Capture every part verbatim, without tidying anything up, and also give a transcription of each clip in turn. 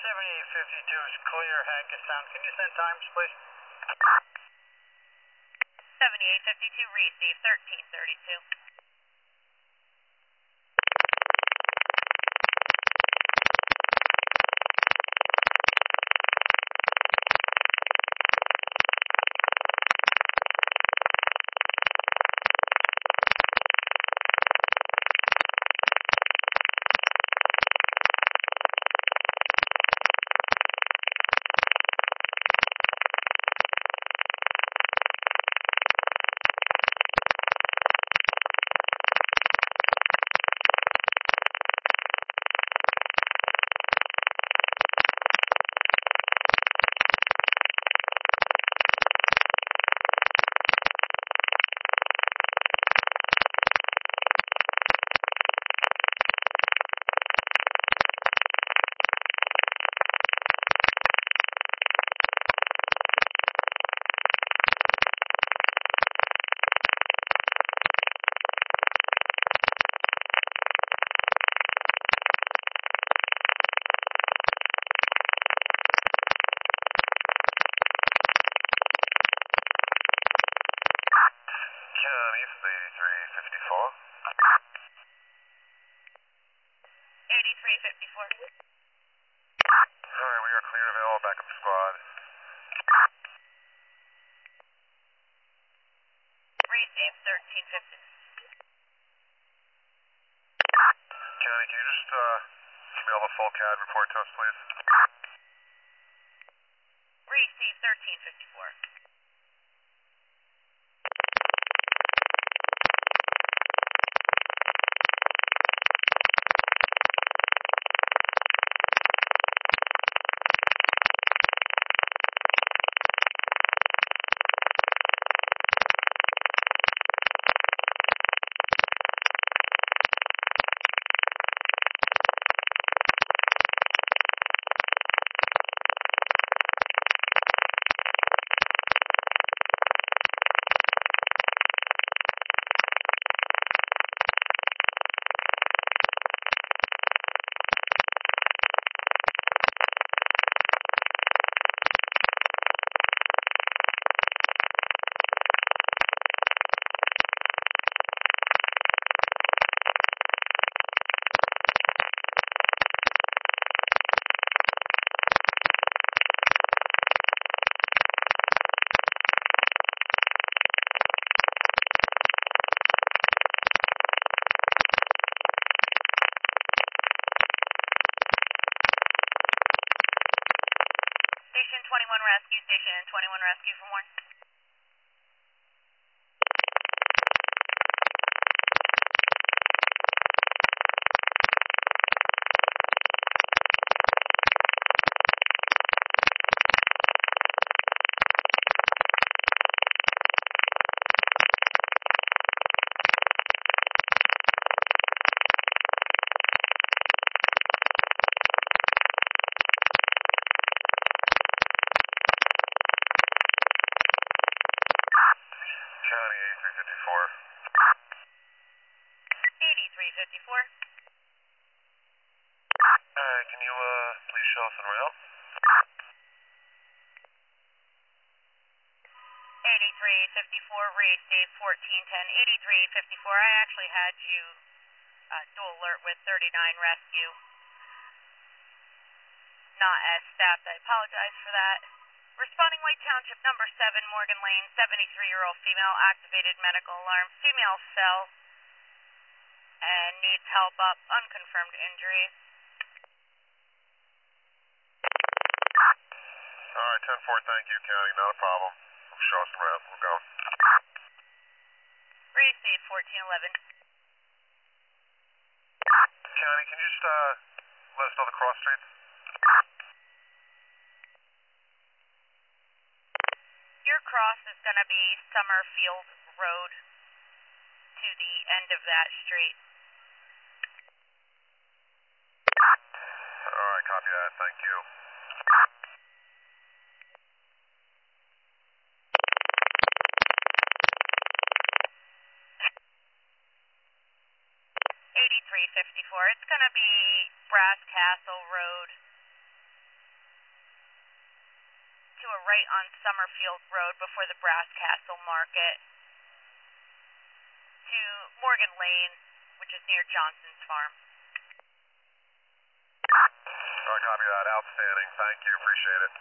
seventy-eight fifty-two is clear, Hackettstown. Can you send times, please? seventy-eight fifty-two, receive thirteen thirty-two. County, this is eighty-three fifty-four. eighty-three fifty-four. Sorry, we are clear, available, backup squad. Receive thirteen fifty. County, can you just uh, email the full C A D report to us, please? Receive thirteen fifty-four. Station twenty-one Rescue, Station twenty-one Rescue for more. County, eighty-three fifty-four. eighty-three fifty-four. Alright, can you uh, please show us on rail? eighty-three fifty-four, receive fourteen ten. eighty-three fifty-four, I actually had you uh, dual alert with thirty-nine Rescue. Not as staffed, I apologize for that. Responding White Township, number seven, Morgan Lane, seventy-three-year-old female, activated medical alarm, female cell, and needs help up, unconfirmed injury. Alright, ten four, thank you, County, not a problem. Show us around, we're going. Receive fourteen eleven. County, can you just uh, let us know the cross streets? Your cross is going to be Summerfield Road to the end of that street. Alright, copy that, thank you. eighty-three fifty-four, it's going to be Brass Castle Road right on Summerfield Road before the Brass Castle Market to Morgan Lane, which is near Johnson's Farm. All right, copy that. Outstanding. Thank you. Appreciate it.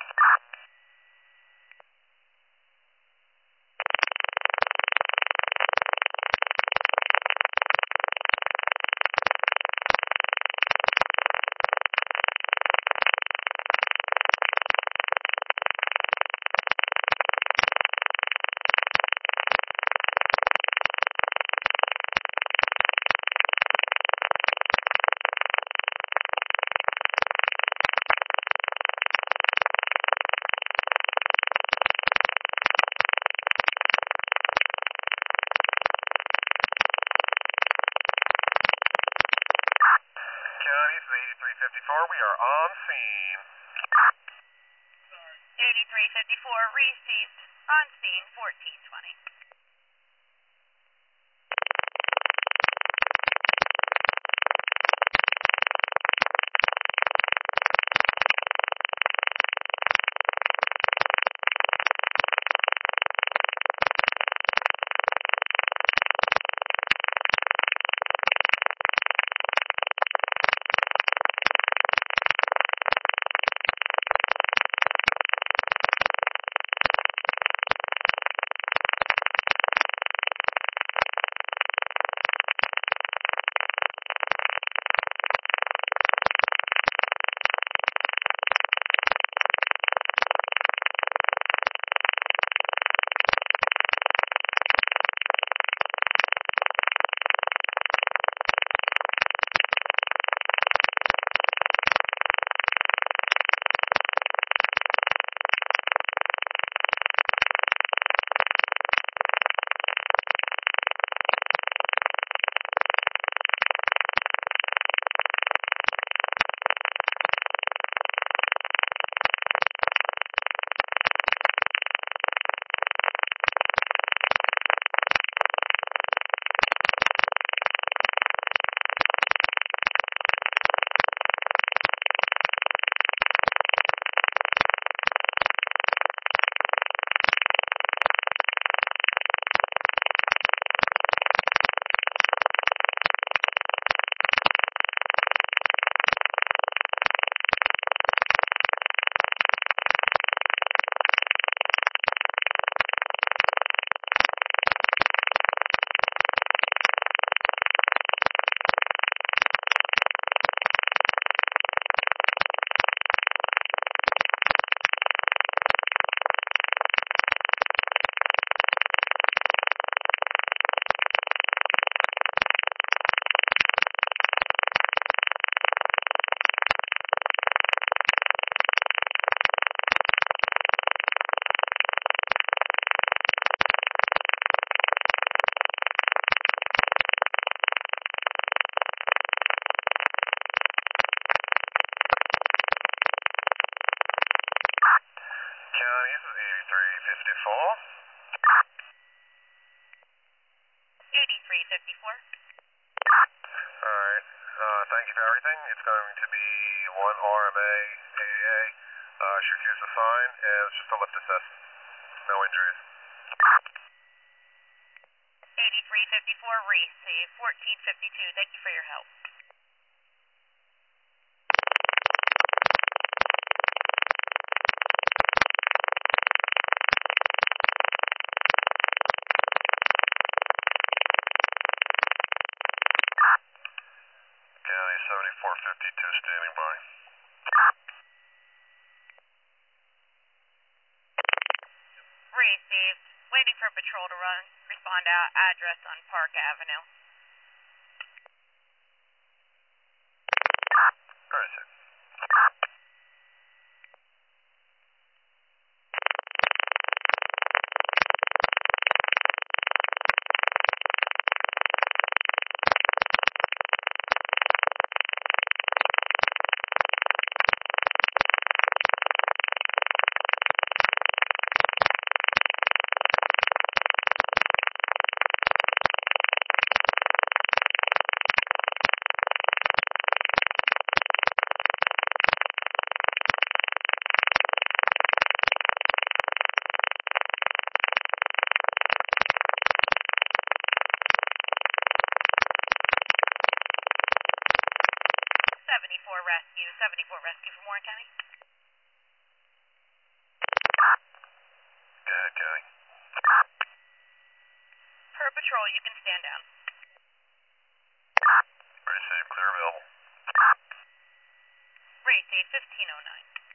eighty-three fifty-four, we are on scene. eighty-three fifty-four, received. On scene, fourteen twenty. eighty-three fifty-four. Alright, uh, thank you for everything. It's going to be one R M A A A, uh, shoot use a sign, and it's just a lift assist. No injuries. eighty-three fifty-four, receive. fourteen fifty-two, thank you for your help. seventy-four fifty-two standing by. Received. Waiting for patrol to run. Respond out. Address on Park Avenue. Alright, sir. seventy-four Rescue, seventy-four Rescue from Warren County. Go ahead, County. Per patrol, you can stand down. Ready, safe, clear, available. Ready, safe, fifteen oh nine.